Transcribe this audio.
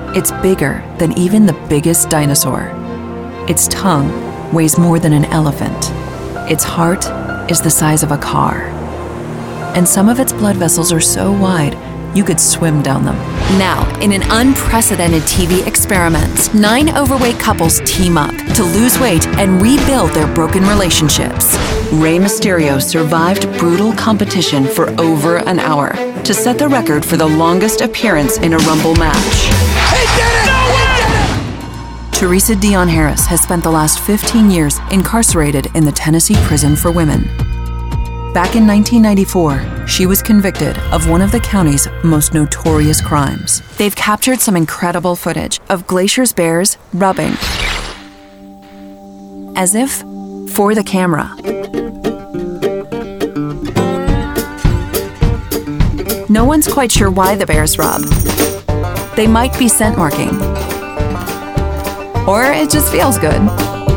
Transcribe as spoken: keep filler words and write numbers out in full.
It's bigger than even the biggest dinosaur. Its tongue weighs more than an elephant. Its heart is the size of a car. And some of its blood vessels are so wide, you could swim down them. Now, in an unprecedented T V experiment, nine overweight couples team up to lose weight and rebuild their broken relationships. Rey Mysterio survived brutal competition for over an hour to set the record for the longest appearance in a Rumble match. He did it! No way! He did it! Teresa Dion Harris has spent the last fifteen years incarcerated in the Tennessee Prison for Women. Back in nineteen ninety-four, she was convicted of one of the county's most notorious crimes. They've captured some incredible footage of Glacier's bears rubbing, as if for the camera. No one's quite sure why the bears rub. They might be scent marking, or it just feels good.